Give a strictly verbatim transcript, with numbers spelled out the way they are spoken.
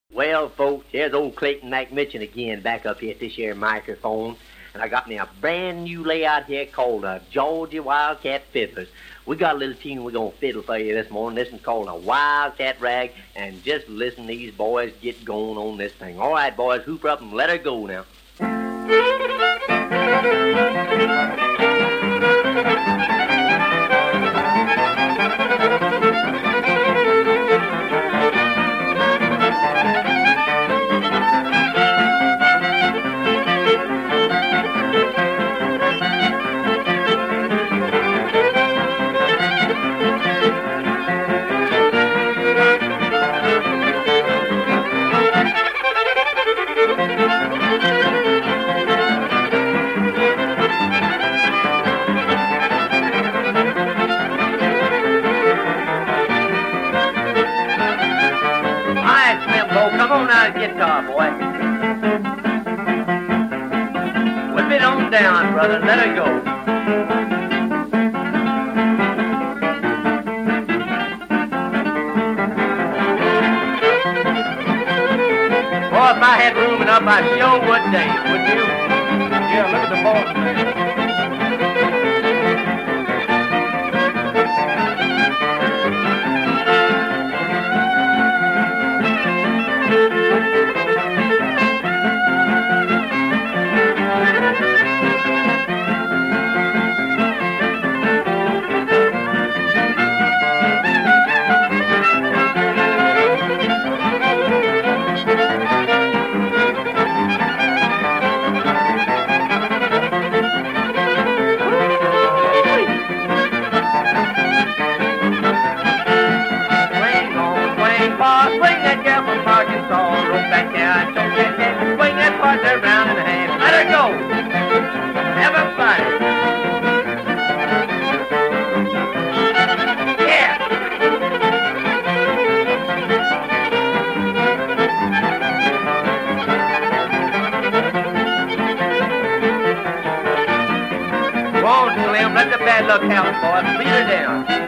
Well, folks, here's old Clayton McMitchin again, back up here at this here microphone. And I got me a brand new layout here called the Georgia Wildcat Fiddlers. We got a little tune we're going to fiddle for you this morning. This one's called a Wildcat Rag. And just listen to these boys get going on this thing. All right, boys, hoop up and let her go now. Come on out, guitar, boy. Whip it on down, brother. Let her go. Boy, if I had room enough, I sure would dance, wouldn't you? Yeah, look at the boss, man. Swing that girl from Arkansas, rope back down, choke that cat, swing that partner round in the hand, let her go. Everybody. Yeah. Go on, Slim, let the bad luck happen, boy. Beat her down.